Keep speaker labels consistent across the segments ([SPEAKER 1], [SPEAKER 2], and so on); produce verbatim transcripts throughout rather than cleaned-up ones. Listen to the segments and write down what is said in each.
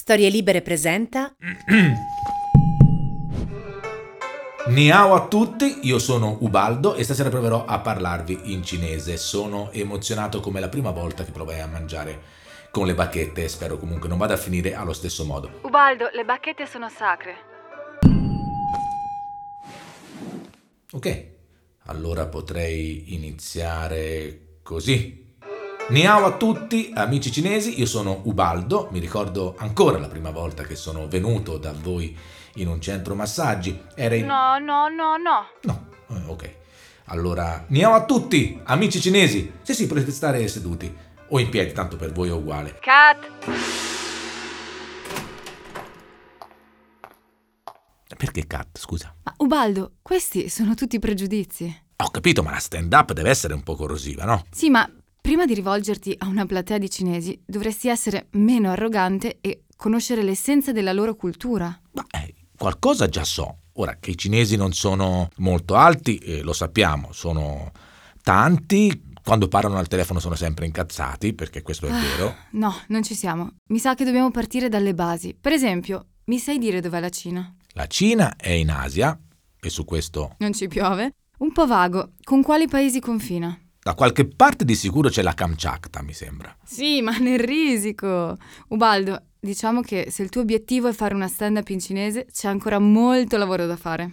[SPEAKER 1] Storie Libere presenta
[SPEAKER 2] Ni hao a tutti, io sono Ubaldo e stasera proverò a parlarvi in cinese. Sono emozionato come la prima volta che provai a mangiare con le bacchette e spero comunque non vada a finire allo stesso modo.
[SPEAKER 3] Ubaldo, le bacchette sono sacre.
[SPEAKER 2] Ok, allora potrei iniziare così. Ni hao a tutti, amici cinesi, io sono Ubaldo, mi ricordo ancora la prima volta che sono venuto da voi in un centro massaggi. Era in...
[SPEAKER 3] No, no, no, no.
[SPEAKER 2] No, eh, ok. Allora, ni hao a tutti, amici cinesi. Sì, sì, potete stare seduti o in piedi, tanto per voi è uguale.
[SPEAKER 3] Cut.
[SPEAKER 2] Perché cut, scusa?
[SPEAKER 3] Ma Ubaldo, questi sono tutti pregiudizi.
[SPEAKER 2] Ho capito, ma la stand-up deve essere un po' corrosiva, no?
[SPEAKER 3] Sì, ma prima di rivolgerti a una platea di cinesi dovresti essere meno arrogante e conoscere l'essenza della loro cultura.
[SPEAKER 2] Ma eh, qualcosa già so. Ora, che i cinesi non sono molto alti, eh, lo sappiamo, sono tanti. Quando parlano al telefono sono sempre incazzati, perché questo è
[SPEAKER 3] Ah,
[SPEAKER 2] vero.
[SPEAKER 3] No, non ci siamo. Mi sa che dobbiamo partire dalle basi. Per esempio, mi sai dire dov'è la Cina?
[SPEAKER 2] La Cina è in Asia, e su questo
[SPEAKER 3] Non ci piove? Un po' vago. Con quali paesi confina?
[SPEAKER 2] da qualche parte di sicuro c'è la Kamchatka, mi sembra.
[SPEAKER 3] Sì, ma nel risico. Ubaldo, diciamo che se il tuo obiettivo è fare una stand-up in cinese, c'è ancora molto lavoro da fare.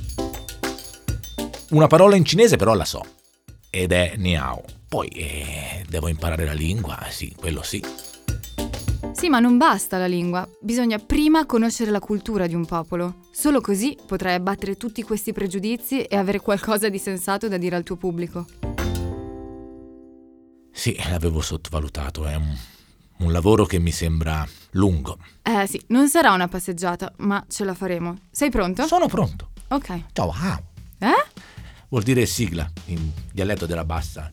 [SPEAKER 2] Una parola in cinese però la so, ed è ni hao. Poi eh, devo imparare la lingua, sì, quello sì.
[SPEAKER 3] Sì, ma non basta la lingua. Bisogna prima conoscere la cultura di un popolo. Solo così potrai abbattere tutti questi pregiudizi e avere qualcosa di sensato da dire al tuo pubblico.
[SPEAKER 2] Sì, l'avevo sottovalutato, è un, un lavoro che mi sembra lungo.
[SPEAKER 3] Eh sì, non sarà una passeggiata, ma ce la faremo. Sei pronto?
[SPEAKER 2] Sono pronto.
[SPEAKER 3] Ok.
[SPEAKER 2] Ciao, hao.
[SPEAKER 3] Eh?
[SPEAKER 2] Vuol dire sigla, in dialetto della bassa.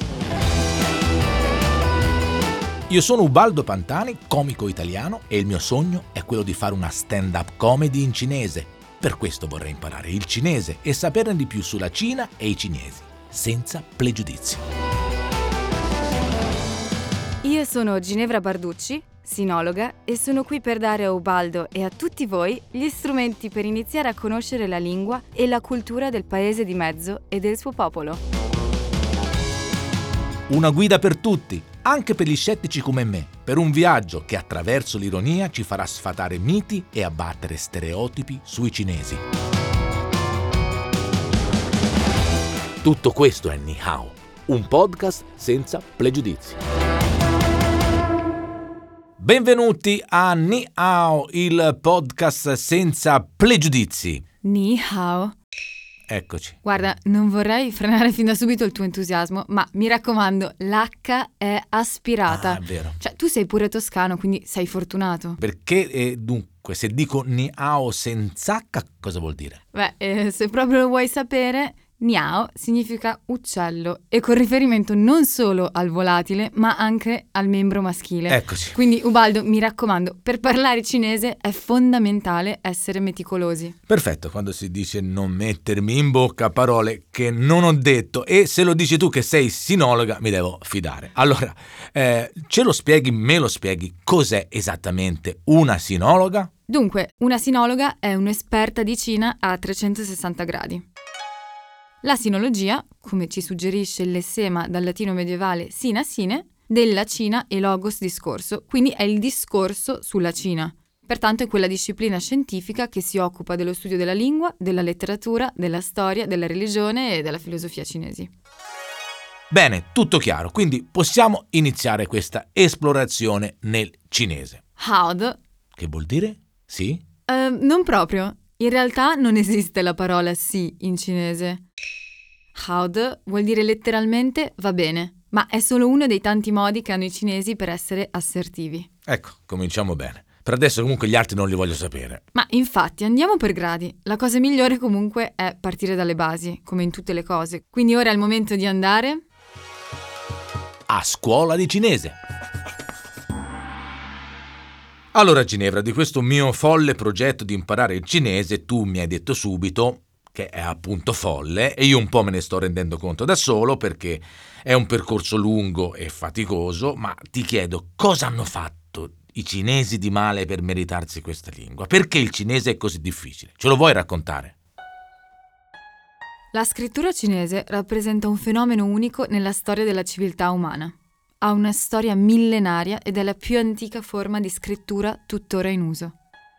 [SPEAKER 2] Io sono Ubaldo Pantani, comico italiano, e il mio sogno è quello di fare una stand-up comedy in cinese. Per questo vorrei imparare il cinese e saperne di più sulla Cina e i cinesi, senza pregiudizi.
[SPEAKER 3] Io sono Ginevra Barducci, sinologa, e sono qui per dare a Ubaldo e a tutti voi gli strumenti per iniziare a conoscere la lingua e la cultura del paese di mezzo e del suo popolo.
[SPEAKER 2] Una guida per tutti, anche per gli scettici come me, per un viaggio che attraverso l'ironia ci farà sfatare miti e abbattere stereotipi sui cinesi. Tutto questo è Ni hao, un podcast senza pregiudizi. Benvenuti a Ni hao, il podcast senza pregiudizi.
[SPEAKER 3] Ni hao.
[SPEAKER 2] Eccoci.
[SPEAKER 3] Guarda, non vorrei frenare fin da subito il tuo entusiasmo, ma mi raccomando, l'H è aspirata.
[SPEAKER 2] Ah, è vero.
[SPEAKER 3] Cioè, tu sei pure toscano, quindi sei fortunato.
[SPEAKER 2] Perché, eh, dunque, se dico Ni hao senza H, cosa vuol dire?
[SPEAKER 3] Beh, eh, se proprio lo vuoi sapere, Niao significa uccello e con riferimento non solo al volatile, ma anche al membro maschile.
[SPEAKER 2] Eccoci.
[SPEAKER 3] Quindi, Ubaldo, mi raccomando, per parlare cinese è fondamentale essere meticolosi.
[SPEAKER 2] Perfetto, quando si dice non mettermi in bocca parole che non ho detto, e se lo dici tu che sei sinologa mi devo fidare. Allora, eh, ce lo spieghi, me lo spieghi, cos'è esattamente una sinologa?
[SPEAKER 3] Dunque, una sinologa è un'esperta di Cina a trecentosessanta gradi. La sinologia, come ci suggerisce il lessema dal latino medievale sina sine, della Cina e logos discorso, quindi è il discorso sulla Cina. Pertanto è quella disciplina scientifica che si occupa dello studio della lingua, della letteratura, della storia, della religione e della filosofia cinesi.
[SPEAKER 2] Bene, tutto chiaro, quindi possiamo iniziare questa esplorazione nel cinese.
[SPEAKER 3] Haod.
[SPEAKER 2] Che vuol dire? Sì?
[SPEAKER 3] Uh, non proprio. In realtà non esiste la parola sì in cinese. Haod vuol dire letteralmente va bene, ma è solo uno dei tanti modi che hanno i cinesi per essere assertivi.
[SPEAKER 2] Ecco, cominciamo bene. Per adesso comunque gli altri non li voglio sapere.
[SPEAKER 3] Ma infatti andiamo per gradi. La cosa migliore comunque è partire dalle basi, come in tutte le cose. Quindi ora è il momento di andare
[SPEAKER 2] A scuola di cinese. Allora Ginevra, di questo mio folle progetto di imparare il cinese tu mi hai detto subito che è appunto folle e io un po' me ne sto rendendo conto da solo perché è un percorso lungo e faticoso, ma ti chiedo cosa hanno fatto i cinesi di male per meritarsi questa lingua? Perché il cinese è così difficile? Ce lo vuoi raccontare?
[SPEAKER 3] La scrittura cinese rappresenta un fenomeno unico nella storia della civiltà umana. Ha una storia millenaria ed è la più antica forma di scrittura tuttora in uso.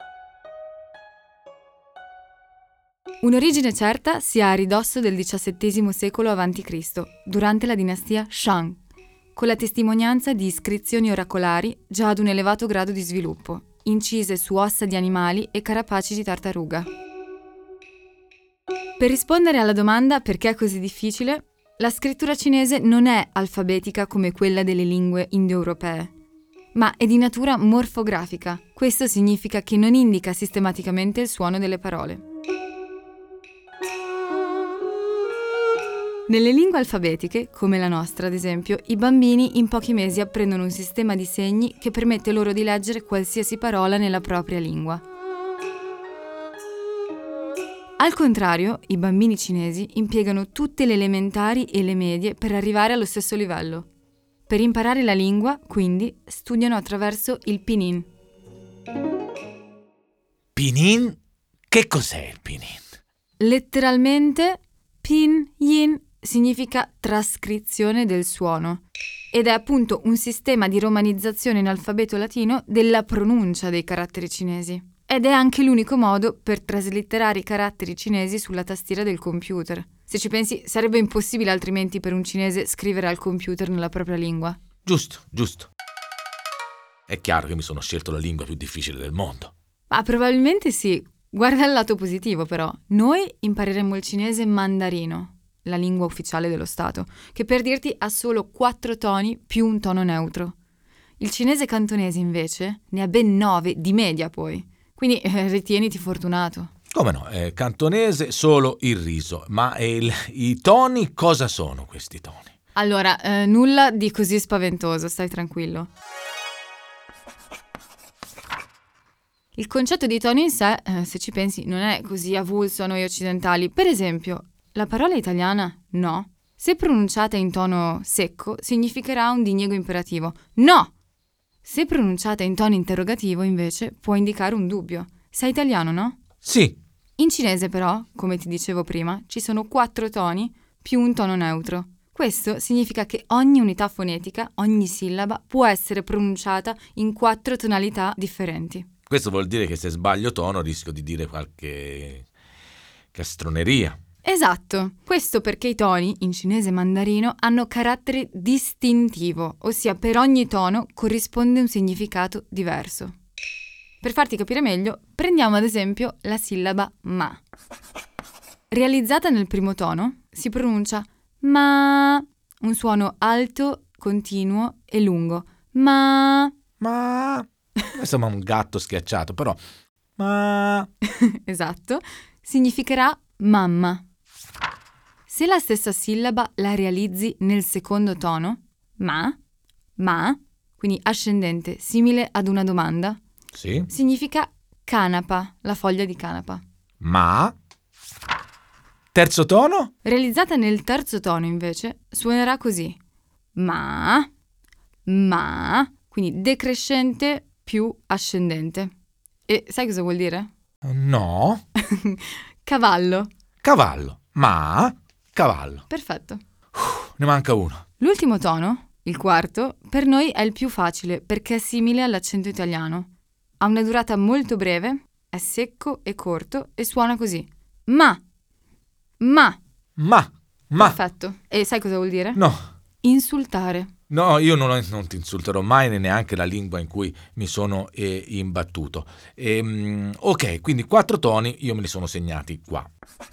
[SPEAKER 3] Un'origine certa si ha a ridosso del diciassettesimo secolo avanti Cristo, durante la dinastia Shang, con la testimonianza di iscrizioni oracolari già ad un elevato grado di sviluppo, incise su ossa di animali e carapaci di tartaruga. Per rispondere alla domanda perché è così difficile, la scrittura cinese non è alfabetica come quella delle lingue indoeuropee, ma è di natura morfografica. Questo significa che non indica sistematicamente il suono delle parole. Nelle lingue alfabetiche, come la nostra ad esempio, i bambini in pochi mesi apprendono un sistema di segni che permette loro di leggere qualsiasi parola nella propria lingua. Al contrario, i bambini cinesi impiegano tutte le elementari e le medie per arrivare allo stesso livello. Per imparare la lingua, quindi, studiano attraverso il pinyin.
[SPEAKER 2] Pinyin? Che cos'è il pinyin?
[SPEAKER 3] Letteralmente, pinyin significa trascrizione del suono ed è appunto un sistema di romanizzazione in alfabeto latino della pronuncia dei caratteri cinesi. Ed è anche l'unico modo per traslitterare i caratteri cinesi sulla tastiera del computer. Se ci pensi, sarebbe impossibile altrimenti per un cinese scrivere al computer nella propria lingua.
[SPEAKER 2] Giusto, giusto. È chiaro che mi sono scelto la lingua più difficile del mondo.
[SPEAKER 3] Ma probabilmente sì. Guarda il lato positivo però. Noi impareremo il cinese mandarino, la lingua ufficiale dello Stato, che per dirti ha solo quattro toni più un tono neutro. Il cinese cantonese invece ne ha ben nove di media poi. Quindi eh, ritieniti fortunato.
[SPEAKER 2] Come no, è cantonese solo il riso, ma il, i toni cosa sono questi toni?
[SPEAKER 3] Allora, eh, nulla di così spaventoso, stai tranquillo. Il concetto di tono in sé, eh, se ci pensi, non è così avulso a noi occidentali. Per esempio, la parola italiana no, se pronunciata in tono secco, significherà un diniego imperativo. No! Se pronunciata in tono interrogativo, invece, può indicare un dubbio. Sei italiano, no?
[SPEAKER 2] Sì.
[SPEAKER 3] In cinese, però, come ti dicevo prima, ci sono quattro toni più un tono neutro. Questo significa che ogni unità fonetica, ogni sillaba, può essere pronunciata in quattro tonalità differenti.
[SPEAKER 2] Questo vuol dire che se sbaglio tono rischio di dire qualche castroneria.
[SPEAKER 3] Esatto, questo perché i toni, in cinese mandarino, hanno carattere distintivo, ossia per ogni tono corrisponde un significato diverso. Per farti capire meglio, prendiamo ad esempio la sillaba ma. Realizzata nel primo tono, si pronuncia ma, un suono alto, continuo e lungo. Ma...
[SPEAKER 2] Ma... Insomma un gatto schiacciato, però... Ma...
[SPEAKER 3] Esatto, significherà mamma. Se la stessa sillaba la realizzi nel secondo tono, ma, ma, quindi ascendente, simile ad una domanda,
[SPEAKER 2] sì,
[SPEAKER 3] significa canapa, la foglia di canapa.
[SPEAKER 2] Ma, terzo tono?
[SPEAKER 3] Realizzata nel terzo tono, invece, suonerà così. Ma, ma, quindi decrescente più ascendente. E sai cosa vuol dire?
[SPEAKER 2] No.
[SPEAKER 3] Cavallo.
[SPEAKER 2] Cavallo. Ma, cavallo.
[SPEAKER 3] Perfetto.
[SPEAKER 2] Uf, ne manca uno.
[SPEAKER 3] L'ultimo tono, il quarto, per noi è il più facile perché è simile all'accento italiano. Ha una durata molto breve, è secco e corto e suona così. Ma. Ma.
[SPEAKER 2] Ma. Ma.
[SPEAKER 3] Perfetto. E sai cosa vuol dire?
[SPEAKER 2] No.
[SPEAKER 3] Insultare.
[SPEAKER 2] No, io non, non ti insulterò mai neanche la lingua in cui mi sono eh, imbattuto. Ehm, ok, quindi quattro toni io me li sono segnati qua.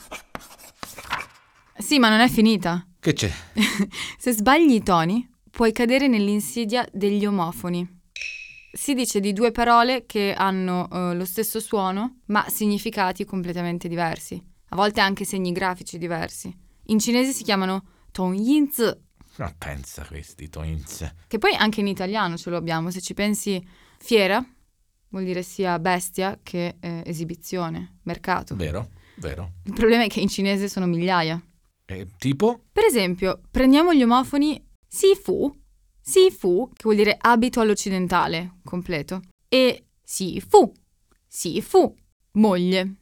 [SPEAKER 3] Sì, ma non è finita.
[SPEAKER 2] Che c'è?
[SPEAKER 3] Se sbagli i toni, puoi cadere nell'insidia degli omofoni. Si dice di due parole che hanno uh, lo stesso suono, ma significati completamente diversi. A volte anche segni grafici diversi. In cinese si chiamano tongyin-zi.
[SPEAKER 2] Ma pensa questi tongyin-zi.
[SPEAKER 3] Che poi anche in italiano ce lo abbiamo. Se ci pensi, fiera vuol dire sia bestia che eh, esibizione, mercato.
[SPEAKER 2] Vero, vero.
[SPEAKER 3] Il problema è che in cinese sono migliaia.
[SPEAKER 2] Eh, tipo?
[SPEAKER 3] Per esempio, prendiamo gli omofoni sifu, sifu, che vuol dire abito all'occidentale, completo, e si fu, si fu, moglie.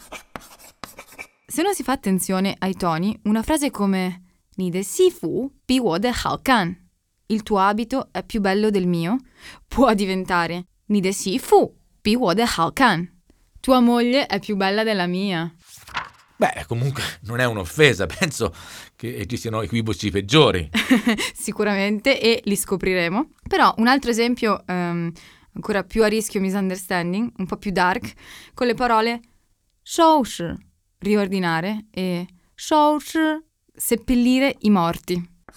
[SPEAKER 3] Se non si fa attenzione ai toni, una frase come ni de si fu bi wo de hao kan, il tuo abito è più bello del mio, può diventare ni de si fu bi wo de hao kan, tua moglie è più bella della mia.
[SPEAKER 2] Beh, comunque non è un'offesa, penso che ci siano equivoci peggiori.
[SPEAKER 3] Sicuramente, e li scopriremo. Però un altro esempio um, ancora più a rischio misunderstanding, un po' più dark, con le parole 收拾 riordinare e 收拾 seppellire i morti.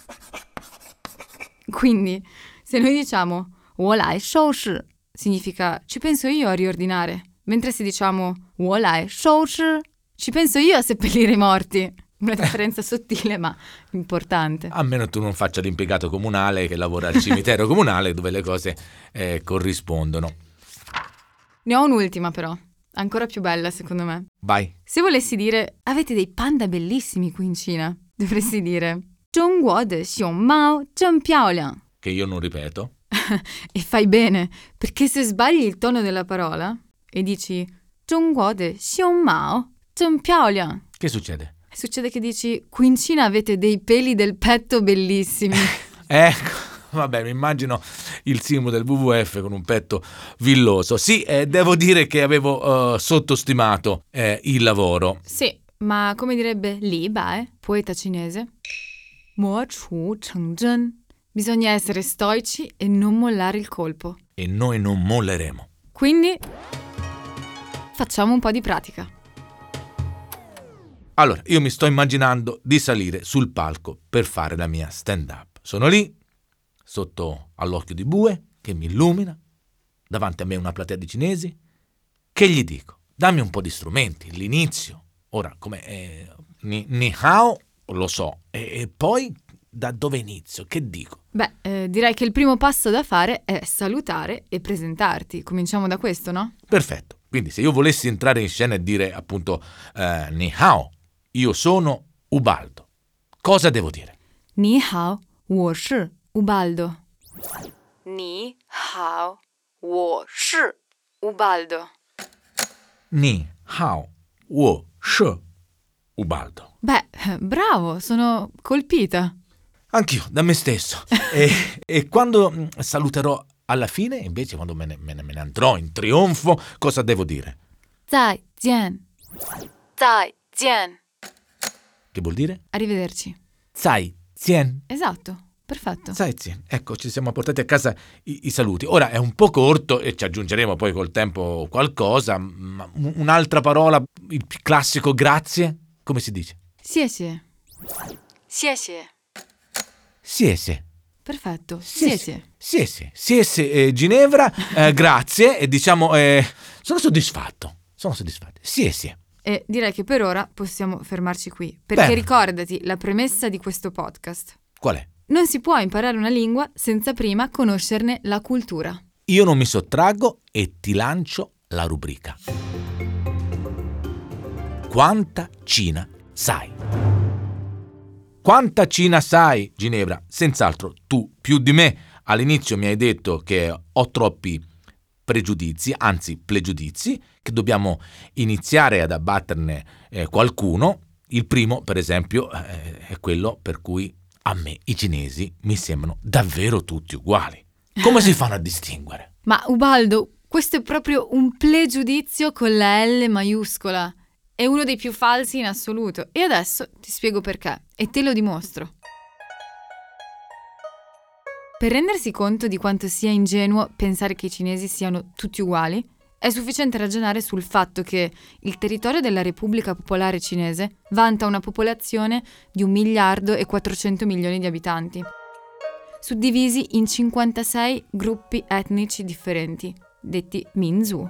[SPEAKER 3] Quindi se noi diciamo 我来收拾 significa ci penso io a riordinare, mentre se diciamo 我来收拾 ci penso io a seppellire i morti. Una differenza sottile ma importante.
[SPEAKER 2] A meno tu non faccia l'impiegato comunale che lavora al cimitero comunale dove le cose eh, corrispondono.
[SPEAKER 3] Ne ho un'ultima però, ancora più bella secondo me.
[SPEAKER 2] Vai.
[SPEAKER 3] Se volessi dire avete dei panda bellissimi qui in Cina, dovresti dire 中国的熊猫真漂亮.
[SPEAKER 2] Che io non ripeto.
[SPEAKER 3] E fai bene, perché se sbagli il tono della parola e dici 中国的熊猫真漂亮,
[SPEAKER 2] che succede?
[SPEAKER 3] Succede che dici qui in Cina avete dei peli del petto bellissimi.
[SPEAKER 2] Ecco, vabbè, mi immagino il simbolo del W W F con un petto villoso. Sì, eh, devo dire che avevo uh, sottostimato eh, il lavoro.
[SPEAKER 3] Sì, ma come direbbe Li Bai, poeta cinese, mo chu cheng zhen, bisogna essere stoici e non mollare il colpo.
[SPEAKER 2] E noi non molleremo.
[SPEAKER 3] Quindi facciamo un po' di pratica.
[SPEAKER 2] Allora, io mi sto immaginando di salire sul palco per fare la mia stand-up. Sono lì, sotto all'occhio di bue, che mi illumina, davanti a me una platea di cinesi. Che gli dico? Dammi un po' di strumenti, l'inizio. Ora, come eh, ni, ni hao, lo so. E, e poi, da dove inizio? Che dico?
[SPEAKER 3] Beh, eh, direi che il primo passo da fare è salutare e presentarti. Cominciamo da questo, no?
[SPEAKER 2] Perfetto. Quindi, se io volessi entrare in scena e dire, appunto, eh, ni hao, io sono Ubaldo. Cosa devo dire?
[SPEAKER 3] Ni hao, wo shi Ubaldo. Ni hao, wo shi Ubaldo.
[SPEAKER 2] Ni hao, wo shi Ubaldo.
[SPEAKER 3] Beh, bravo, sono colpita.
[SPEAKER 2] Anch'io, da me stesso. e, e quando saluterò alla fine, invece, quando me ne, me ne, me ne andrò in trionfo, cosa devo dire?
[SPEAKER 3] Zai jian. Zai jian.
[SPEAKER 2] Che vuol dire?
[SPEAKER 3] Arrivederci.
[SPEAKER 2] Zai Zien.
[SPEAKER 3] Esatto, perfetto.
[SPEAKER 2] Zai Zien. Ecco, ci siamo portati a casa i, i saluti. Ora è un po' corto e ci aggiungeremo poi col tempo qualcosa, ma un'altra parola, il più classico grazie, come si dice?
[SPEAKER 3] Xie xie.
[SPEAKER 2] Siese.
[SPEAKER 3] Perfetto. Siese.
[SPEAKER 2] Siese. Siese eh, Ginevra, eh, grazie e diciamo eh, sono soddisfatto. Sono soddisfatto. Siese.
[SPEAKER 3] E direi che per ora possiamo fermarci qui, perché
[SPEAKER 2] Bene.
[SPEAKER 3] Ricordati la premessa di questo podcast.
[SPEAKER 2] Qual è?
[SPEAKER 3] Non si può imparare una lingua senza prima conoscerne la cultura.
[SPEAKER 2] Io non mi sottraggo e ti lancio la rubrica. Quanta Cina sai? Quanta Cina sai, Ginevra? Senz'altro tu più di me. All'inizio mi hai detto che ho troppi pregiudizi, anzi pregiudizi, che dobbiamo iniziare ad abbatterne eh, qualcuno. Il primo, per esempio, eh, è quello per cui a me i cinesi mi sembrano davvero tutti uguali. Come si fanno a distinguere?
[SPEAKER 3] Ma Ubaldo, questo è proprio un pregiudizio con la L maiuscola. È uno dei più falsi in assoluto. E adesso ti spiego perché. E te lo dimostro. Per rendersi conto di quanto sia ingenuo pensare che i cinesi siano tutti uguali, è sufficiente ragionare sul fatto che il territorio della Repubblica Popolare Cinese vanta una popolazione di un miliardo e quattrocento milioni di abitanti, suddivisi in cinquantasei gruppi etnici differenti, detti Minzu.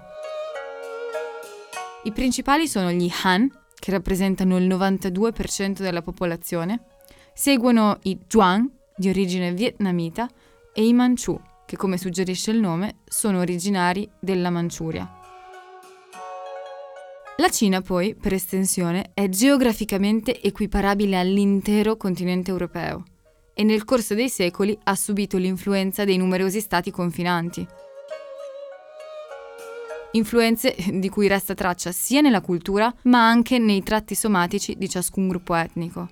[SPEAKER 3] I principali sono gli Han, che rappresentano il novantadue per cento della popolazione, seguono i Zhuang, di origine vietnamita, e i Manchu, che come suggerisce il nome sono originari della Manciuria. La Cina poi, per estensione, è geograficamente equiparabile all'intero continente europeo e nel corso dei secoli ha subito l'influenza dei numerosi stati confinanti. influenze di cui resta traccia sia nella cultura ma anche nei tratti somatici di ciascun gruppo etnico.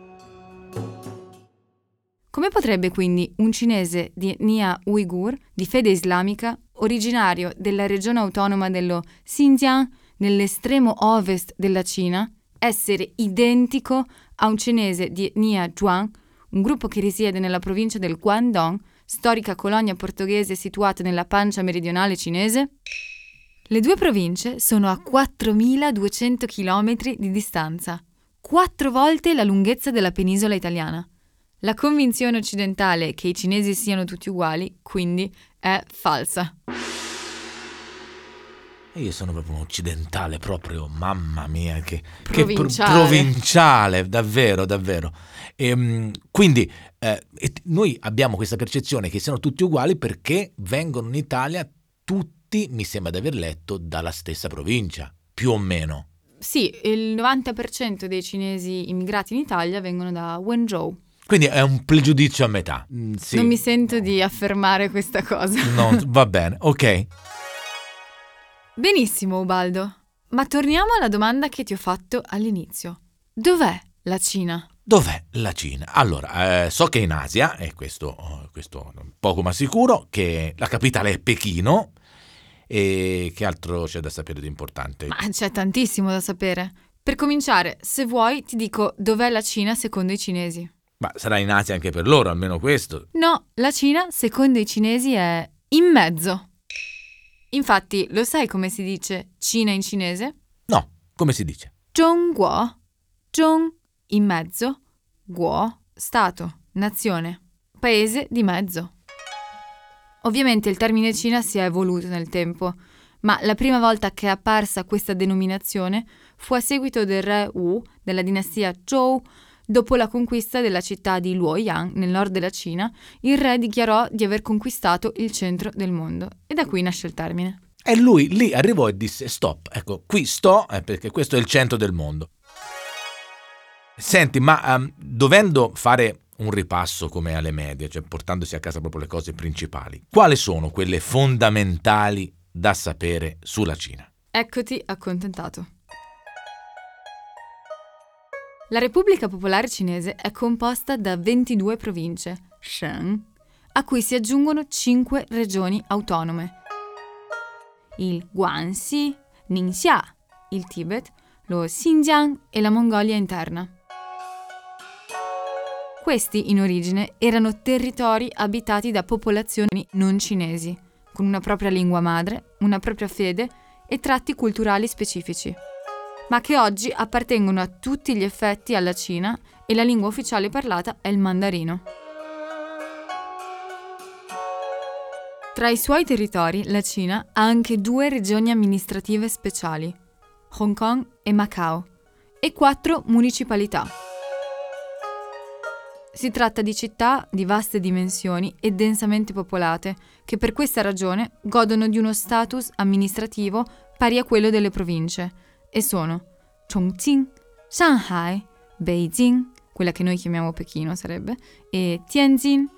[SPEAKER 3] Come potrebbe quindi un cinese di etnia uighur, di fede islamica, originario della regione autonoma dello Xinjiang, nell'estremo ovest della Cina, essere identico a un cinese di etnia Zhuang, un gruppo che risiede nella provincia del Guangdong, storica colonia portoghese situata nella pancia meridionale cinese? Le due province sono a quattromiladuecento chilometri di distanza, quattro volte la lunghezza della penisola italiana. La convinzione occidentale che i cinesi siano tutti uguali, quindi, è falsa.
[SPEAKER 2] E io sono proprio un occidentale, proprio, mamma mia, che
[SPEAKER 3] provinciale,
[SPEAKER 2] che pro- provinciale davvero, davvero. E, quindi eh, et- noi abbiamo questa percezione che siano tutti uguali perché vengono in Italia tutti, mi sembra di aver letto, dalla stessa provincia, più o meno.
[SPEAKER 3] Sì, il novanta per cento dei cinesi immigrati in Italia vengono da Wenzhou.
[SPEAKER 2] Quindi è un pregiudizio a metà. Mm, sì.
[SPEAKER 3] Non mi sento di affermare questa cosa.
[SPEAKER 2] No, va bene, ok.
[SPEAKER 3] Benissimo, Ubaldo. Ma torniamo alla domanda che ti ho fatto all'inizio. Dov'è la Cina?
[SPEAKER 2] Dov'è la Cina? Allora, eh, so che è in Asia, e questo, questo poco ma sicuro, che la capitale è Pechino, e che altro c'è da sapere di importante?
[SPEAKER 3] Ma c'è tantissimo da sapere. Per cominciare, se vuoi, ti dico dov'è la Cina secondo i cinesi.
[SPEAKER 2] Ma sarà in Asia anche per loro, almeno questo.
[SPEAKER 3] No, la Cina, secondo i cinesi, è in mezzo. Infatti, lo sai come si dice Cina in cinese?
[SPEAKER 2] No, come si dice?
[SPEAKER 3] Zhongguo. Zhong, in mezzo. Guo, stato, nazione, paese di mezzo. Ovviamente il termine Cina si è evoluto nel tempo, ma la prima volta che è apparsa questa denominazione fu a seguito del re Wu della dinastia Zhou. Dopo la conquista della città di Luoyang, nel nord della Cina, il re dichiarò di aver conquistato il centro del mondo. E da qui nasce il termine.
[SPEAKER 2] E lui lì arrivò e disse stop, ecco, qui sto, eh, perché questo è il centro del mondo. Senti, ma um, dovendo fare un ripasso come alle medie, cioè portandosi a casa proprio le cose principali, quali sono quelle fondamentali da sapere sulla Cina?
[SPEAKER 3] Eccoti accontentato. La Repubblica Popolare Cinese è composta da ventidue province, Shen, a cui si aggiungono cinque regioni autonome. Il Guangxi, Ningxia, il Tibet, lo Xinjiang e la Mongolia interna. Questi, in origine, erano territori abitati da popolazioni non cinesi, con una propria lingua madre, una propria fede e tratti culturali specifici, ma che oggi appartengono a tutti gli effetti alla Cina e la lingua ufficiale parlata è il mandarino. Tra i suoi territori, la Cina ha anche due regioni amministrative speciali, Hong Kong e Macao, e quattro municipalità. Si tratta di città di vaste dimensioni e densamente popolate, che per questa ragione godono di uno status amministrativo pari a quello delle province, e sono Chongqing, Shanghai, Beijing, quella che noi chiamiamo Pechino sarebbe, e Tianjin.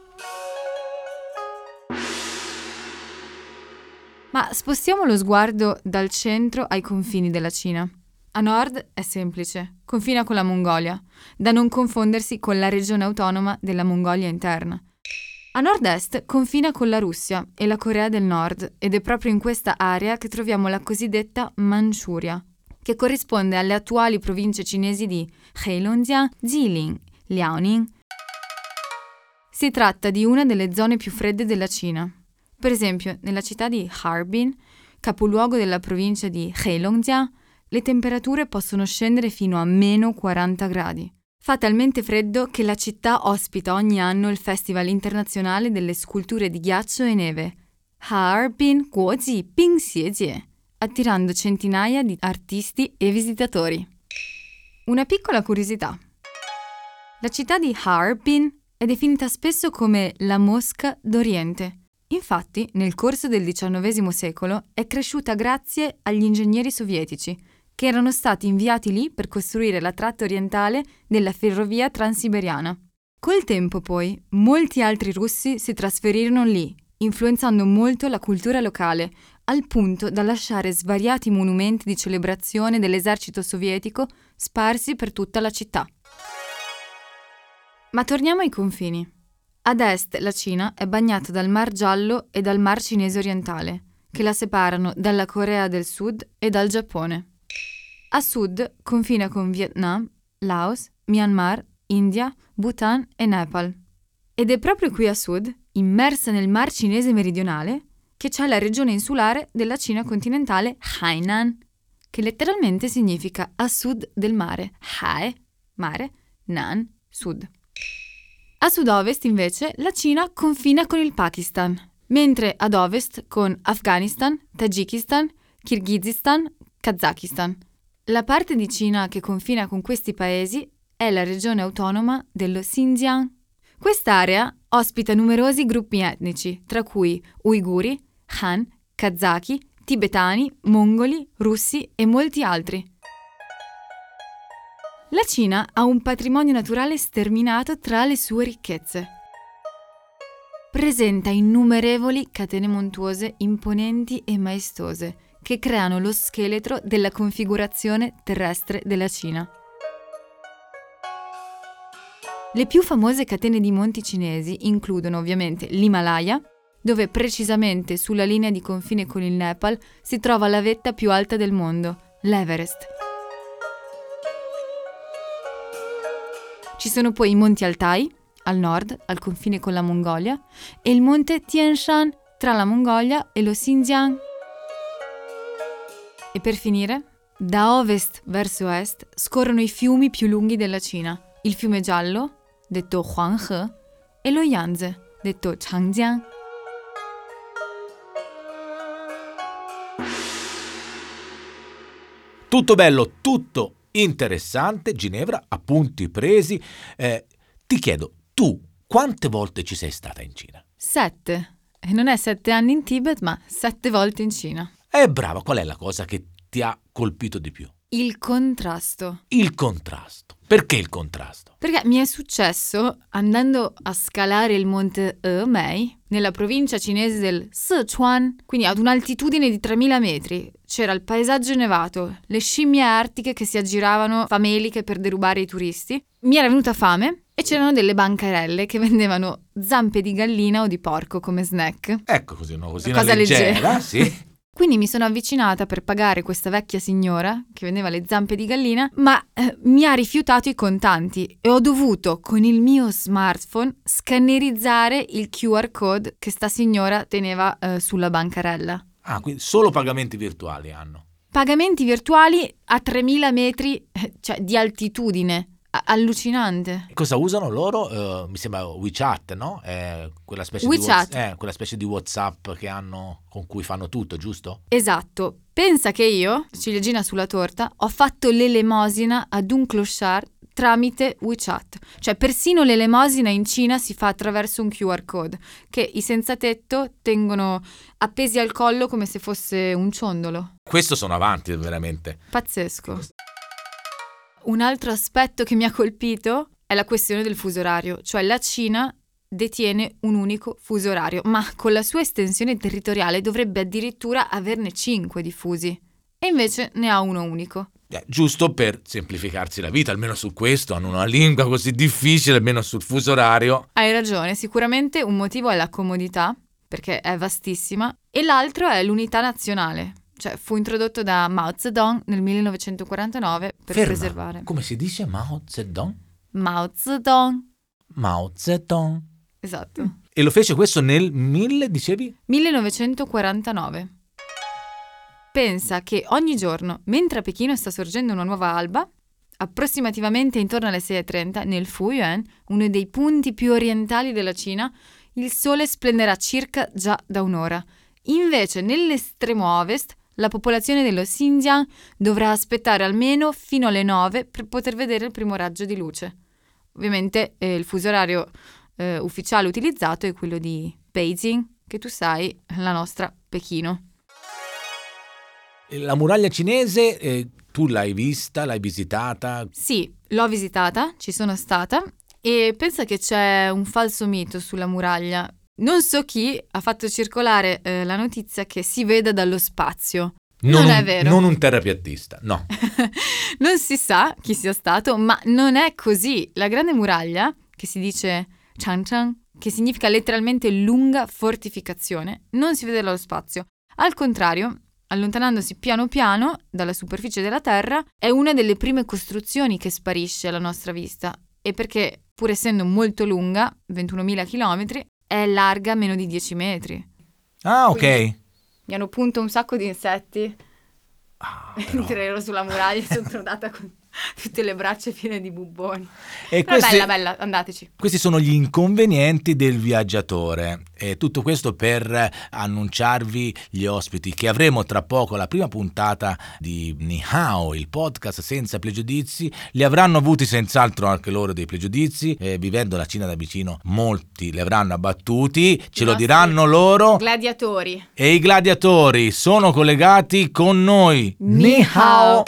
[SPEAKER 3] Ma spostiamo lo sguardo dal centro ai confini della Cina. A nord è semplice, confina con la Mongolia, da non confondersi con la regione autonoma della Mongolia interna. A nord-est confina con la Russia e la Corea del Nord, ed è proprio in questa area che troviamo la cosiddetta Manciuria, che corrisponde alle attuali province cinesi di Heilongjiang, Jilin, Liaoning. Si tratta di una delle zone più fredde della Cina. Per esempio, nella città di Harbin, capoluogo della provincia di Heilongjiang, le temperature possono scendere fino a meno quaranta gradi. Fa talmente freddo che la città ospita ogni anno il Festival internazionale delle sculture di ghiaccio e neve, Harbin Guoji Bingxiejie, attirando centinaia di artisti e visitatori. Una piccola curiosità. La città di Harbin è definita spesso come la Mosca d'Oriente. Infatti, nel corso del diciannovesimo secolo è cresciuta grazie agli ingegneri sovietici, che erano stati inviati lì per costruire la tratta orientale della ferrovia transiberiana. Col tempo, poi, molti altri russi si trasferirono lì influenzando molto la cultura locale, al punto da lasciare svariati monumenti di celebrazione dell'esercito sovietico sparsi per tutta la città. Ma torniamo ai confini. Ad est la Cina è bagnata dal Mar Giallo e dal Mar Cinese orientale, che la separano dalla Corea del Sud e dal Giappone. A sud confina con Vietnam, Laos, Myanmar, India, Bhutan e Nepal. Ed è proprio qui a sud, immersa nel Mar Cinese meridionale, che c'è la regione insulare della Cina continentale Hainan, che letteralmente significa a sud del mare. Hai, mare, Nan, sud. A sud-ovest, invece, la Cina confina con il Pakistan, mentre ad ovest con Afghanistan, Tagikistan, Kirghizistan, Kazakistan. La parte di Cina che confina con questi paesi è la regione autonoma dello Xinjiang. Quest'area ospita numerosi gruppi etnici, tra cui uiguri, Han, kazaki, tibetani, mongoli, russi e molti altri. La Cina ha un patrimonio naturale sterminato tra le sue ricchezze. Presenta innumerevoli catene montuose imponenti e maestose che creano lo scheletro della configurazione terrestre della Cina. Le più famose catene di monti cinesi includono ovviamente l'Himalaya, dove precisamente sulla linea di confine con il Nepal si trova la vetta più alta del mondo, l'Everest. Ci sono poi i monti Altai, al nord, al confine con la Mongolia, e il monte Tian Shan, tra la Mongolia e lo Xinjiang. E per finire, da ovest verso est scorrono i fiumi più lunghi della Cina, il fiume Giallo, detto Huanghe, e lo Yangtze, detto Changjiang.
[SPEAKER 2] Tutto bello, tutto interessante, Ginevra, appunti presi. Eh, ti chiedo, tu quante volte ci sei stata in Cina?
[SPEAKER 3] Sette. E non è sette anni in Tibet, ma sette volte in Cina.
[SPEAKER 2] Eh, brava, qual è la cosa che ti ha colpito di più?
[SPEAKER 3] Il contrasto.
[SPEAKER 2] Il contrasto. Perché il contrasto?
[SPEAKER 3] Perché mi è successo, andando a scalare il monte Emei, nella provincia cinese del Sichuan, quindi ad un'altitudine di tremila metri, c'era il paesaggio nevato, le scimmie artiche che si aggiravano fameliche per derubare i turisti. Mi era venuta fame e c'erano delle bancarelle che vendevano zampe di gallina o di porco come snack.
[SPEAKER 2] Ecco, così una cosina
[SPEAKER 3] cosa
[SPEAKER 2] leggera,
[SPEAKER 3] leggera.
[SPEAKER 2] Sì.
[SPEAKER 3] Quindi mi sono avvicinata per pagare questa vecchia signora che vendeva le zampe di gallina, ma eh, mi ha rifiutato i contanti e ho dovuto con il mio smartphone scannerizzare il Q R code che sta signora teneva eh, sulla bancarella.
[SPEAKER 2] Ah, quindi solo pagamenti virtuali hanno.
[SPEAKER 3] Pagamenti virtuali a tremila metri, eh, cioè di altitudine. Allucinante.
[SPEAKER 2] Cosa usano loro? Uh, mi sembra WeChat, no? È quella specie
[SPEAKER 3] WeChat.
[SPEAKER 2] di Whats- eh, quella specie di WhatsApp che hanno, con cui fanno tutto, giusto?
[SPEAKER 3] Esatto. Pensa che io, ciliegina sulla torta, ho fatto l'elemosina ad un clochard tramite WeChat. Cioè persino l'elemosina in Cina si fa attraverso un Q R code che i senza tetto tengono appesi al collo come se fosse un ciondolo.
[SPEAKER 2] Questo sono avanti veramente.
[SPEAKER 3] Pazzesco. Un altro aspetto che mi ha colpito è la questione del fuso orario, cioè la Cina detiene un unico fuso orario, ma con la sua estensione territoriale dovrebbe addirittura averne cinque di fusi, e invece ne ha uno unico.
[SPEAKER 2] Eh, giusto per semplificarsi la vita, almeno su questo, hanno una lingua così difficile, almeno sul fuso orario.
[SPEAKER 3] Hai ragione, sicuramente un motivo è la comodità, perché è vastissima, e l'altro è l'unità nazionale. Cioè, fu introdotto da Mao Zedong nel millenovecentoquarantanove per
[SPEAKER 2] Ferma.
[SPEAKER 3] preservare.
[SPEAKER 2] Come si dice Mao Zedong?
[SPEAKER 3] Mao Zedong.
[SPEAKER 2] Mao Zedong.
[SPEAKER 3] Esatto.
[SPEAKER 2] E lo fece questo nel mille, dicevi?
[SPEAKER 3] millenovecentoquarantanove. Pensa che ogni giorno, mentre a Pechino sta sorgendo una nuova alba, approssimativamente intorno alle sei e trenta, nel Fuyuan, uno dei punti più orientali della Cina, il sole splenderà circa già da un'ora. Invece, nell'estremo ovest, la popolazione dello Xinjiang dovrà aspettare almeno fino alle nove per poter vedere il primo raggio di luce. Ovviamente eh, il fuso orario eh, ufficiale utilizzato è quello di Beijing, che tu sai, è la nostra Pechino.
[SPEAKER 2] La muraglia cinese, eh, tu l'hai vista, l'hai visitata?
[SPEAKER 3] Sì, l'ho visitata, ci sono stata, e pensa che c'è un falso mito sulla muraglia. non so chi ha fatto circolare eh, la notizia che si veda dallo spazio.
[SPEAKER 2] Non,
[SPEAKER 3] non
[SPEAKER 2] un,
[SPEAKER 3] è vero.
[SPEAKER 2] Non un terrapiattista, no.
[SPEAKER 3] Non si sa chi sia stato, ma non è così. La Grande Muraglia, che si dice Changcheng, che significa letteralmente lunga fortificazione, non si vede dallo spazio. Al contrario, allontanandosi piano piano dalla superficie della Terra, è una delle prime costruzioni che sparisce alla nostra vista. E perché, pur essendo molto lunga, ventunomila chilometri, è larga meno di dieci metri.
[SPEAKER 2] Ah, ok.
[SPEAKER 3] Quindi mi hanno punto un sacco di insetti.
[SPEAKER 2] Ah,
[SPEAKER 3] Mentre ero sulla muraglia sono tornata con tutte le braccia piene di bubboni.
[SPEAKER 2] E
[SPEAKER 3] Però
[SPEAKER 2] questi,
[SPEAKER 3] è bella, bella, andateci.
[SPEAKER 2] Questi sono gli inconvenienti del viaggiatore. E tutto questo per annunciarvi gli ospiti che avremo tra poco. La prima puntata di Ni Hao, il podcast senza pregiudizi. Li avranno avuti senz'altro anche loro dei pregiudizi. E vivendo la Cina da vicino, molti li avranno abbattuti. Ce lo diranno loro.
[SPEAKER 3] Gladiatori.
[SPEAKER 2] E i gladiatori sono collegati con noi.
[SPEAKER 3] Ni Hao.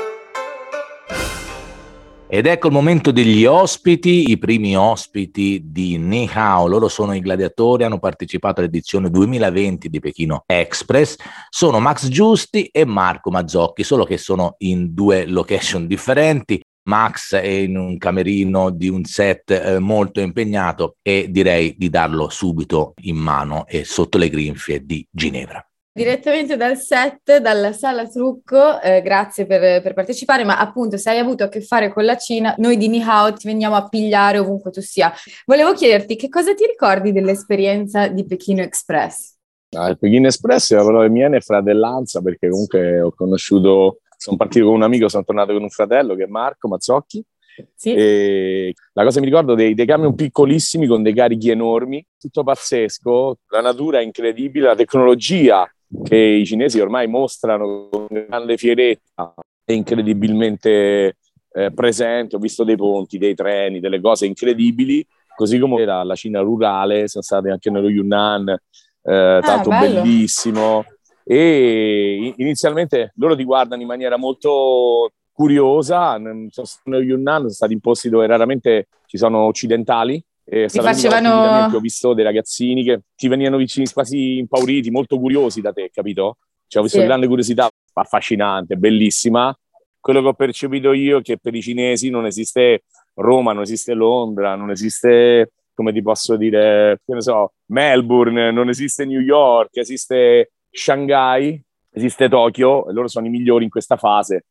[SPEAKER 2] Ed ecco il momento degli ospiti, i primi ospiti di Ni Hao. Loro sono i gladiatori, hanno partecipato all'edizione duemilaventi di Pechino Express. Sono Max Giusti e Marco Mazzocchi, solo che sono in due location differenti. Max è in un camerino di un set eh, molto impegnato e direi di darlo subito in mano e sotto le grinfie di Ginevra.
[SPEAKER 1] Direttamente dal set, dalla sala trucco, eh, grazie per, per partecipare, ma appunto se hai avuto a che fare con la Cina, noi di Ni Hao ti veniamo a pigliare ovunque tu sia. Volevo chiederti che cosa ti ricordi dell'esperienza di Pechino Express?
[SPEAKER 4] Ah, il Pechino Express è una parola mia e fratellanza, perché comunque ho conosciuto, sono partito con un amico, sono tornato con un fratello che è Marco Mazzocchi.
[SPEAKER 1] Sì.
[SPEAKER 4] E la cosa mi ricordo dei, dei camion piccolissimi con dei carichi enormi, tutto pazzesco, la natura è incredibile, la tecnologia che i cinesi ormai mostrano con grande fierezza è incredibilmente eh, presente. Ho visto dei ponti, dei treni, delle cose incredibili, così come era la Cina rurale, sono stati anche nello Yunnan, eh, tanto
[SPEAKER 1] ah,
[SPEAKER 4] bellissimo, e inizialmente loro ti guardano in maniera molto curiosa. Nello Yunnan sono stati in posti dove raramente ci sono occidentali, e
[SPEAKER 1] ti facevano...
[SPEAKER 4] ho visto dei ragazzini che ti venivano vicini quasi impauriti, molto curiosi da te, capito? Cioè, ho visto
[SPEAKER 1] sì.
[SPEAKER 4] grande curiosità, affascinante, bellissima. Quello che ho percepito io è che per i cinesi non esiste Roma, non esiste Londra, non esiste, come ti posso dire, che ne so, Melbourne, non esiste New York, esiste Shanghai, esiste Tokyo, e loro sono i migliori in questa fase.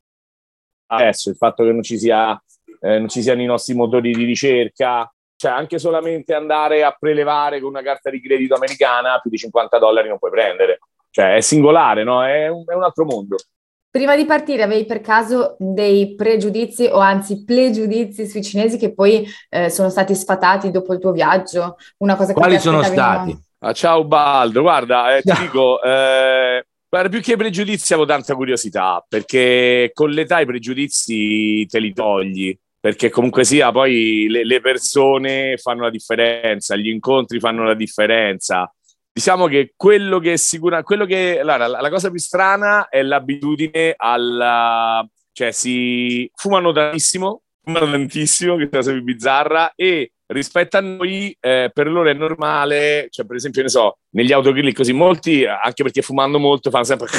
[SPEAKER 4] Adesso il fatto che non ci sia, eh, non ci siano i nostri motori di ricerca, cioè anche solamente andare a prelevare con una carta di credito americana più di cinquanta dollari non puoi prendere, cioè è singolare, no? È un, è un altro mondo.
[SPEAKER 1] Prima di partire avevi per caso dei pregiudizi o anzi pregiudizi sui cinesi che poi eh, sono stati sfatati dopo il tuo viaggio? Una cosa che
[SPEAKER 2] Quali
[SPEAKER 1] ti
[SPEAKER 2] sono
[SPEAKER 1] aspettavi?
[SPEAKER 2] stati?
[SPEAKER 4] Ah, ciao Baldo, guarda, eh, ti dico, eh, guarda, più che pregiudizi avevo tanta curiosità, perché con l'età i pregiudizi te li togli, perché comunque sia poi le, le persone fanno la differenza, gli incontri fanno la differenza. Diciamo che quello che sicura, quello che allora, la, la cosa più strana è l'abitudine alla, cioè si fumano tantissimo, fumano tantissimo, che è una cosa più bizzarra, e rispetto a noi eh, per loro è normale, cioè per esempio ne so, negli autogrill così molti, anche perché fumando molto fanno sempre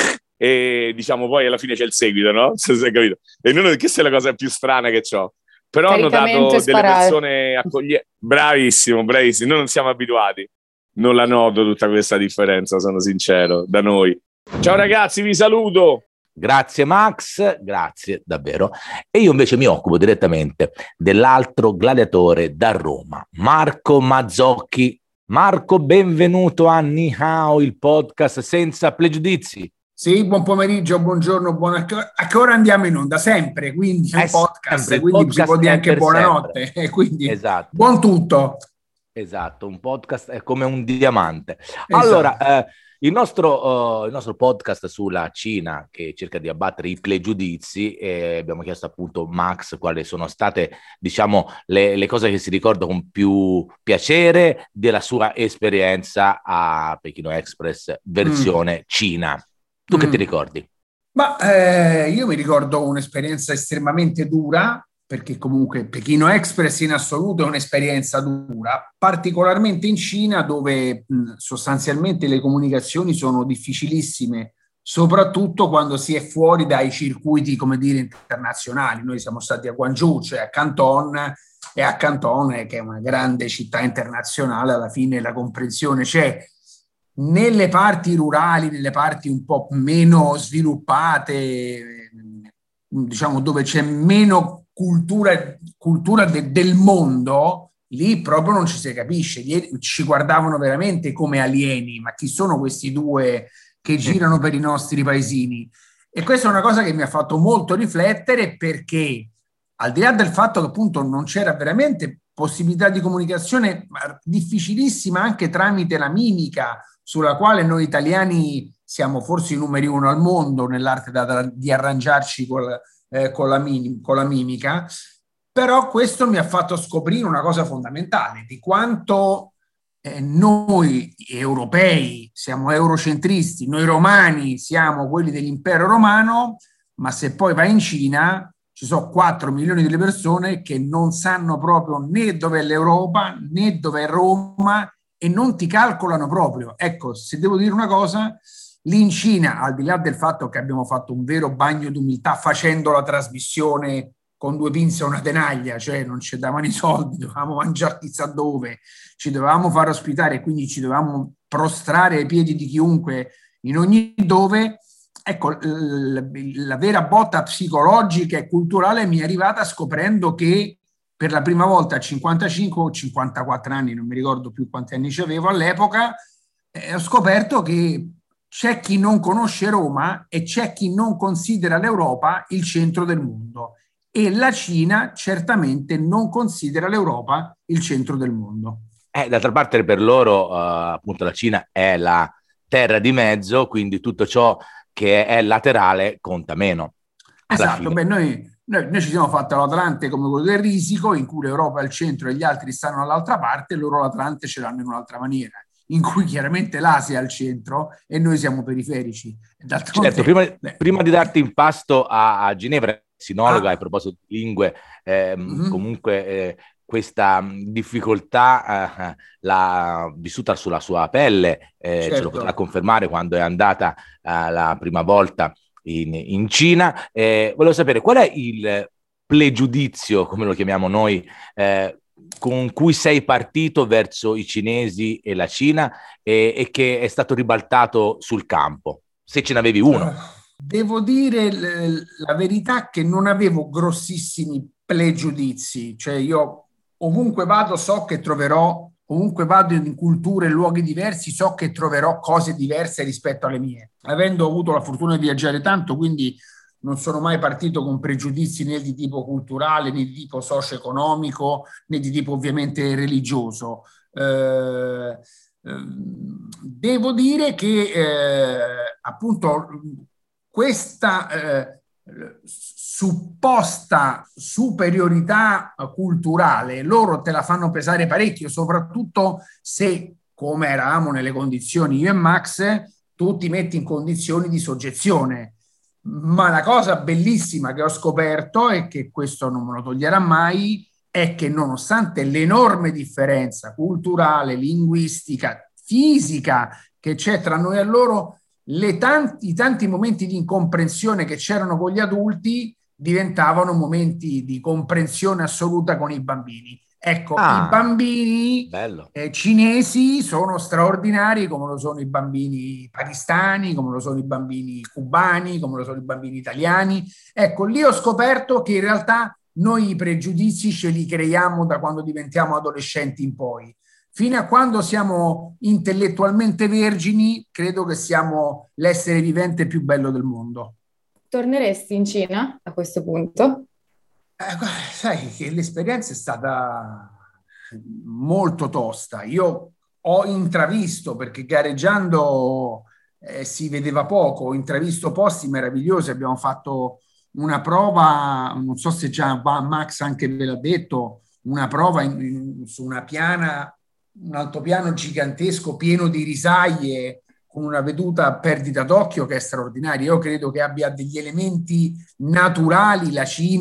[SPEAKER 4] e diciamo poi alla fine c'è il seguito, no? Se hai capito. E non è che sia la cosa più strana che c'ho. Però ho notato delle persone accoglienti. Bravissimo, bravissimo. Noi non siamo abituati. Non la noto tutta questa differenza, sono sincero, da noi. Ciao ragazzi, vi saluto.
[SPEAKER 2] Grazie Max, grazie davvero. E io invece mi occupo direttamente dell'altro gladiatore da Roma, Marco Mazzocchi. Marco, benvenuto a Ni Hao, il podcast senza pregiudizi.
[SPEAKER 5] Sì, buon pomeriggio, buongiorno, buona... a che ora andiamo in onda? Sempre, quindi è un podcast,
[SPEAKER 2] sempre,
[SPEAKER 5] quindi
[SPEAKER 2] podcast
[SPEAKER 5] si può dire anche buonanotte,
[SPEAKER 2] sempre.
[SPEAKER 5] Quindi
[SPEAKER 2] esatto.
[SPEAKER 5] Buon tutto.
[SPEAKER 2] Esatto, un podcast è come un diamante. Esatto. Allora, eh, il, nostro, uh, il nostro podcast sulla Cina che cerca di abbattere i pregiudizi, eh, abbiamo chiesto appunto Max quali sono state, diciamo, le, le cose che si ricorda con più piacere della sua esperienza a Pechino Express versione mm. Cina. Tu mm. che ti ricordi?
[SPEAKER 5] Ma eh, io mi ricordo un'esperienza estremamente dura, perché comunque Pechino Express in assoluto è un'esperienza dura, particolarmente in Cina dove mh, sostanzialmente le comunicazioni sono difficilissime, soprattutto quando si è fuori dai circuiti, come dire, internazionali. Noi siamo stati a Guangzhou, cioè a Canton, e a Canton, che è una grande città internazionale, alla fine la comprensione c'è. Nelle parti rurali, nelle parti un po' meno sviluppate, diciamo dove c'è meno cultura, cultura de, del mondo, lì proprio non ci si capisce, ci guardavano veramente come alieni, ma chi sono questi due che girano per i nostri paesini? E questa è una cosa che mi ha fatto molto riflettere, perché al di là del fatto che appunto non c'era veramente possibilità di comunicazione difficilissima anche tramite la mimica, sulla quale noi italiani siamo forse i numeri uno al mondo nell'arte da, di arrangiarci col, eh, con, la mim, con la mimica, però questo mi ha fatto scoprire una cosa fondamentale, di quanto eh, noi europei siamo eurocentristi, noi romani siamo quelli dell'impero romano, ma se poi vai in Cina ci sono quattro milioni di persone che non sanno proprio né dov'è l'Europa né dov'è Roma e non ti calcolano proprio. Ecco, se devo dire una cosa, lì in Cina, al di là del fatto che abbiamo fatto un vero bagno d'umiltà facendo la trasmissione con due pinze e una tenaglia, cioè non ci davano i soldi, dovevamo mangiare chissà dove, ci dovevamo far ospitare e quindi ci dovevamo prostrare ai piedi di chiunque in ogni dove. Ecco, la, la vera botta psicologica e culturale mi è arrivata scoprendo che per la prima volta a cinquantacinque o cinquantaquattro anni, non mi ricordo più quanti anni avevo all'epoca, eh, ho scoperto che c'è chi non conosce Roma e c'è chi non considera l'Europa il centro del mondo. E la Cina certamente non considera l'Europa il centro del mondo.
[SPEAKER 6] Eh, d'altra parte per loro, uh, appunto, la Cina è la terra di mezzo, quindi tutto ciò che è laterale conta meno.
[SPEAKER 5] Esatto, beh, noi, noi, noi ci siamo fatti l'Atlante come quello del Risico, in cui l'Europa è al centro e gli altri stanno all'altra parte, e loro l'Atlante ce l'hanno in un'altra maniera, in cui chiaramente l'Asia è al centro e noi siamo periferici.
[SPEAKER 6] Certo, prima, prima di darti in pasto a, a Ginevra, sinologa, ah. a proposito di lingue, eh, mm-hmm. comunque eh, questa difficoltà eh, l'ha vissuta sulla sua pelle, eh, certo. ce lo potrà confermare quando è andata eh, la prima volta in, in Cina. Eh, volevo sapere qual è il pregiudizio, come lo chiamiamo noi, eh, con cui sei partito verso i cinesi e la Cina e, e che è stato ribaltato sul campo, se ce n'avevi uno.
[SPEAKER 5] Uh, devo dire l- la verità che non avevo grossissimi pregiudizi, cioè io ovunque vado so che troverò, ovunque vado in culture e luoghi diversi so che troverò cose diverse rispetto alle mie. Avendo avuto la fortuna di viaggiare tanto, quindi non sono mai partito con pregiudizi né di tipo culturale, né di tipo socio-economico, né di tipo ovviamente religioso. Eh, eh, devo dire che eh, appunto questa eh, supposta superiorità culturale loro te la fanno pesare parecchio, soprattutto se, come eravamo nelle condizioni io e Max, tu ti metti in condizioni di soggezione. Ma la cosa bellissima che ho scoperto, e che questo non me lo toglierà mai, è che nonostante l'enorme differenza culturale, linguistica, fisica che c'è tra noi e loro, le tanti, i tanti momenti di incomprensione che c'erano con gli adulti diventavano momenti di comprensione assoluta con i bambini. Ecco, ah, i bambini eh, cinesi sono straordinari, come lo sono i bambini pakistani, come lo sono i bambini cubani, come lo sono i bambini italiani. Ecco, lì ho scoperto che in realtà noi i pregiudizi ce li creiamo da quando diventiamo adolescenti in poi. Fino a quando siamo intellettualmente vergini, credo che siamo l'essere vivente più bello del mondo.
[SPEAKER 1] Torneresti in Cina a questo punto?
[SPEAKER 5] Eh, sai che l'esperienza è stata molto tosta. Io ho intravisto, perché gareggiando eh, si vedeva poco, ho intravisto posti meravigliosi. Abbiamo fatto una prova, non so se già Max anche ve l'ha detto, una prova in, in, su una piana, un altopiano gigantesco pieno di risaie, con una veduta a perdita d'occhio che è straordinaria. Io credo che abbia degli elementi naturali la Cina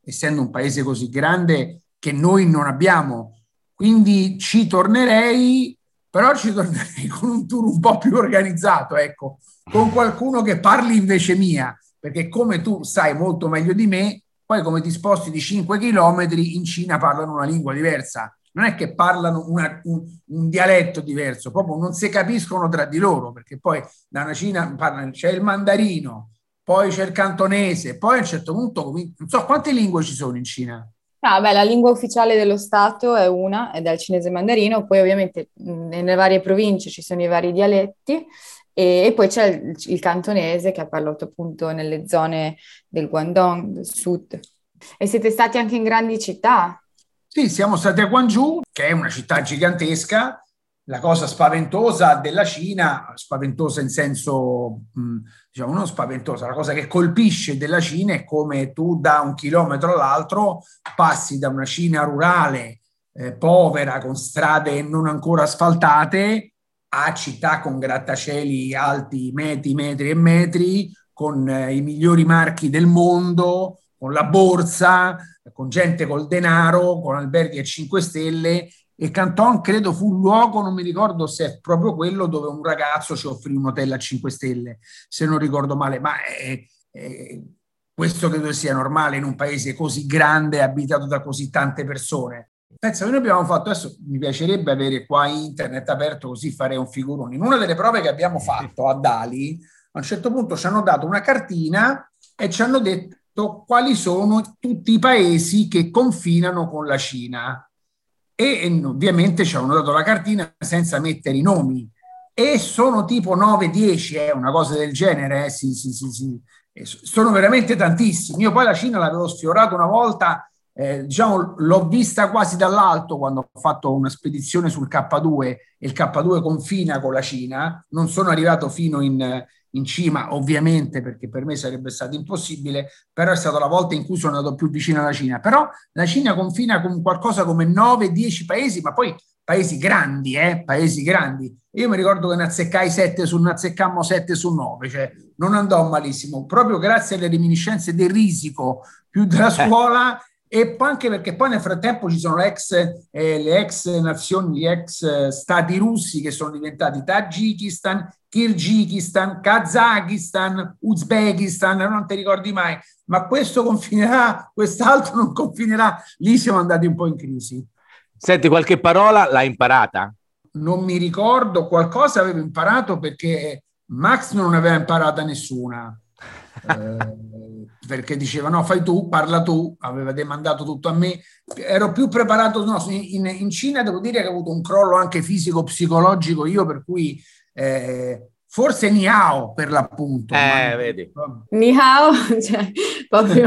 [SPEAKER 5] essendo un paese così grande, che noi non abbiamo. Quindi ci tornerei, però ci tornerei con un tour un po' più organizzato, ecco, con qualcuno che parli invece mia, perché come tu sai molto meglio di me, poi come ti sposti di cinque chilometri, in Cina parlano una lingua diversa. Non è che parlano una, un, un dialetto diverso, proprio non si capiscono tra di loro, perché poi da una Cina parlano, c'è il mandarino, poi c'è il cantonese, poi a un certo punto, non so quante lingue ci sono in Cina.
[SPEAKER 1] Ah, beh, la lingua ufficiale dello Stato è una, ed è il cinese mandarino, poi ovviamente mh, nelle varie province ci sono i vari dialetti, e, e poi c'è il, il cantonese che è parlato appunto nelle zone del Guangdong, del sud. E siete stati anche in grandi città?
[SPEAKER 5] Sì, siamo stati a Guangzhou, che è una città gigantesca. La cosa spaventosa della Cina, spaventosa in senso, mh, diciamo non spaventosa, la cosa che colpisce della Cina è come tu da un chilometro all'altro passi da una Cina rurale, eh, povera, con strade non ancora asfaltate, a città con grattacieli alti metri, metri e metri, con eh, i migliori marchi del mondo, con la borsa, con gente col denaro, con alberghi a cinque stelle. E Canton credo fu un luogo, non mi ricordo se è proprio quello, dove un ragazzo ci offrì un hotel a cinque stelle, se non ricordo male, ma è, è, questo credo sia normale in un paese così grande, abitato da così tante persone. Penso che noi abbiamo fatto, adesso mi piacerebbe avere qua internet aperto così farei un figurone. In una delle prove che abbiamo fatto a Dali, a un certo punto ci hanno dato una cartina e ci hanno detto quali sono tutti i paesi che confinano con la Cina. E, e ovviamente ci hanno dato la cartina senza mettere i nomi. E sono tipo nove dieci, eh, una cosa del genere, eh, sì, sì, sì, sì. E sono veramente tantissimi. Io poi la Cina l'avevo sfiorato una volta, eh, diciamo, l'ho vista quasi dall'alto quando ho fatto una spedizione sul K due e il K due confina con la Cina. Non sono arrivato fino in, in cima, ovviamente, perché per me sarebbe stato impossibile, però è stata la volta in cui sono andato più vicino alla Cina. Però la Cina confina con qualcosa come nove dieci paesi, ma poi paesi grandi, eh, paesi grandi. Io mi ricordo che ne azzeccai sette su, ne azzeccammo sette su nove, cioè non andò malissimo, proprio grazie alle reminiscenze del risico più della scuola, eh. E poi anche perché poi nel frattempo ci sono le ex, eh, le ex nazioni, gli ex eh, stati russi che sono diventati Tagikistan, Kirghizistan, Kazakistan, Uzbekistan, non ti ricordi mai, ma questo confinerà, quest'altro non confinerà, lì siamo andati un po' in crisi.
[SPEAKER 6] Senti, qualche parola l'hai imparata?
[SPEAKER 5] Non mi ricordo, qualcosa avevo imparato perché Max non aveva imparata nessuna, eh, perché diceva no, fai tu, parla tu, aveva demandato tutto a me, ero più preparato, no, in, in Cina devo dire che ho avuto un crollo anche fisico-psicologico io, per cui eh, forse ni hao per l'appunto.
[SPEAKER 6] Eh,
[SPEAKER 5] ma...
[SPEAKER 6] vedi.
[SPEAKER 1] Ni hao, cioè proprio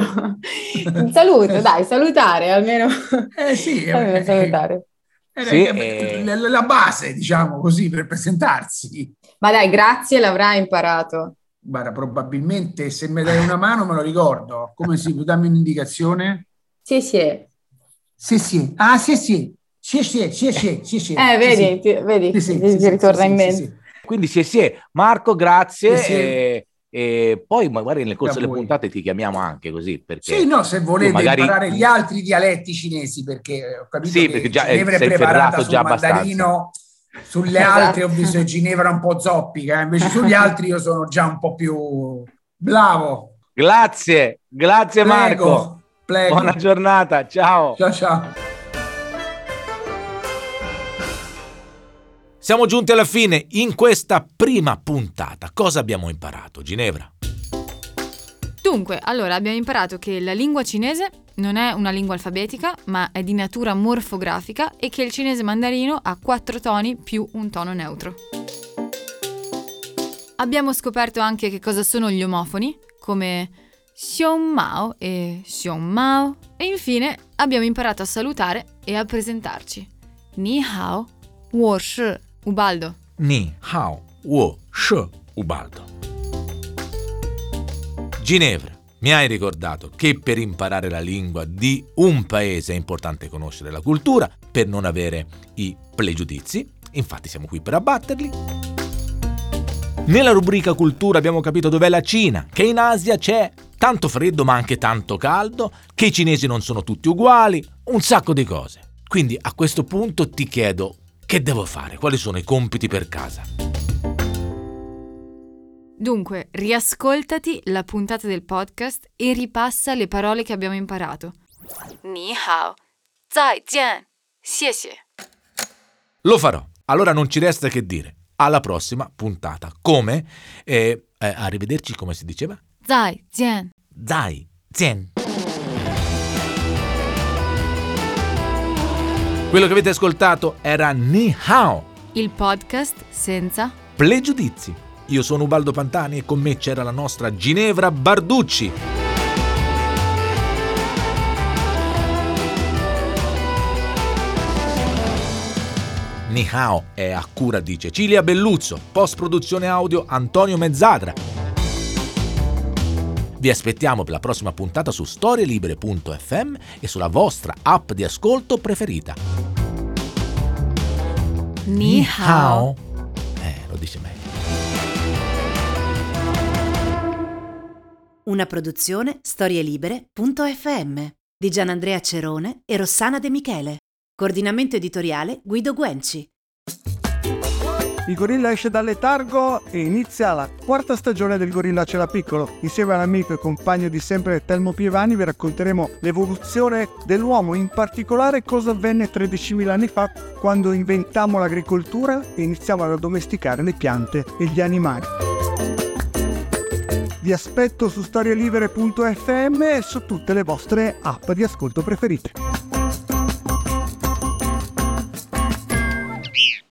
[SPEAKER 1] un saluto, dai, salutare almeno.
[SPEAKER 5] Eh sì,
[SPEAKER 1] almeno
[SPEAKER 5] eh,
[SPEAKER 1] salutare.
[SPEAKER 5] Era
[SPEAKER 6] sì,
[SPEAKER 5] eh... la base, diciamo così, per presentarsi.
[SPEAKER 1] Ma dai, grazie, l'avrai imparato.
[SPEAKER 5] Guarda, probabilmente se mi dai una mano me lo ricordo. Come si può darmi un'indicazione?
[SPEAKER 1] Sì, sì.
[SPEAKER 5] Sì, sì. Ah, sì, sì. Sì, sì, sì, sì, sì, sì.
[SPEAKER 1] Eh, vedi,
[SPEAKER 5] sì,
[SPEAKER 1] ti, vedi,
[SPEAKER 5] sì, sì,
[SPEAKER 1] ti,
[SPEAKER 5] sì,
[SPEAKER 1] ti ritorna
[SPEAKER 5] sì,
[SPEAKER 1] in
[SPEAKER 5] sì,
[SPEAKER 1] mente.
[SPEAKER 5] sì, sì.
[SPEAKER 6] Quindi sì, sì. Marco, grazie.
[SPEAKER 5] Sì, sì.
[SPEAKER 6] E, e poi magari nel corso
[SPEAKER 5] Da
[SPEAKER 6] delle
[SPEAKER 5] voi.
[SPEAKER 6] puntate ti chiamiamo anche così. Perché
[SPEAKER 5] Sì, no, se volete
[SPEAKER 6] magari...
[SPEAKER 5] imparare gli altri dialetti cinesi, perché ho capito
[SPEAKER 6] sì,
[SPEAKER 5] che
[SPEAKER 6] perché già
[SPEAKER 5] Ginevra è
[SPEAKER 6] sei
[SPEAKER 5] preparata
[SPEAKER 6] ferrato
[SPEAKER 5] sul
[SPEAKER 6] già
[SPEAKER 5] mandarino, sulle
[SPEAKER 1] Esatto.
[SPEAKER 5] altre ho visto che Ginevra un po' zoppica, invece sugli altri io sono già un po' più bravo.
[SPEAKER 6] Grazie, grazie
[SPEAKER 5] Prego,
[SPEAKER 6] Marco.
[SPEAKER 5] prego.
[SPEAKER 6] Buona giornata, ciao.
[SPEAKER 5] Ciao, ciao.
[SPEAKER 2] Siamo giunti alla fine. In questa prima puntata cosa abbiamo imparato, Ginevra?
[SPEAKER 3] Dunque, allora abbiamo imparato che la lingua cinese non è una lingua alfabetica, ma è di natura morfografica, e che il cinese mandarino ha quattro toni più un tono neutro. Abbiamo scoperto anche che cosa sono gli omofoni, come Xiong Mao e Xiong Mao. E infine abbiamo imparato a salutare e a presentarci. Ni hao, wo shi Ubaldo.
[SPEAKER 2] Ni hao, wo shi Ubaldo. Ginevra, mi hai ricordato che per imparare la lingua di un paese è importante conoscere la cultura per non avere i pregiudizi. Infatti siamo qui per abbatterli. Nella rubrica cultura abbiamo capito dov'è la Cina, che in Asia c'è, tanto freddo ma anche tanto caldo, che i cinesi non sono tutti uguali, un sacco di cose. Quindi a questo punto ti chiedo, che devo fare? Quali sono i compiti per casa?
[SPEAKER 3] Dunque, riascoltati la puntata del podcast e ripassa le parole che abbiamo imparato. Ni hao, zai jian, xie xie.
[SPEAKER 2] Lo farò. Allora non ci resta che dire. Alla prossima puntata. Come? Eh, eh, arrivederci, come si diceva?
[SPEAKER 3] Zai jian.
[SPEAKER 2] Zai jian. Quello che avete ascoltato era Ni Hao,
[SPEAKER 3] il podcast senza
[SPEAKER 2] pregiudizi. Io sono Ubaldo Pantani e con me c'era la nostra Ginevra Barducci. Ni Hao è a cura di Cecilia Belluzzo, post-produzione audio Antonio Mezzadra. Vi aspettiamo per la prossima puntata su storielibere punto effe emme e sulla vostra app di ascolto preferita.
[SPEAKER 3] Ni hao.
[SPEAKER 2] Eh, lo dice meglio.
[SPEAKER 7] Una produzione storielibere punto effe emme di Gianandrea Cerone e Rossana De Michele. Coordinamento editoriale Guido Guenci.
[SPEAKER 8] Il gorilla esce dal letargo e inizia la quarta stagione del Gorilla Cela Piccolo. Insieme all'amico e compagno di sempre Telmo Pievani vi racconteremo l'evoluzione dell'uomo, in particolare cosa avvenne tredicimila anni fa quando inventammo l'agricoltura e iniziamo ad addomesticare le piante e gli animali. Vi aspetto su storielibere punto effe emme e su tutte le vostre app di ascolto preferite.